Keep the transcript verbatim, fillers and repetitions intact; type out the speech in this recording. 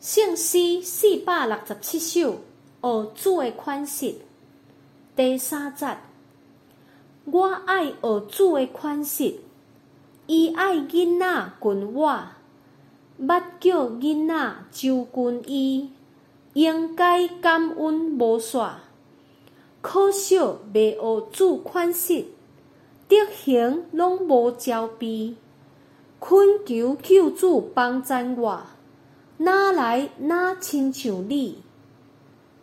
圣诗四百六十七首，学主的款式。第三节，我爱学主的款式，伊爱囡仔群我，捌叫囡仔周群伊，应该感恩无煞。可惜未学主款式，德行拢无招备。恳求救主帮赞我，哪来哪亲像你？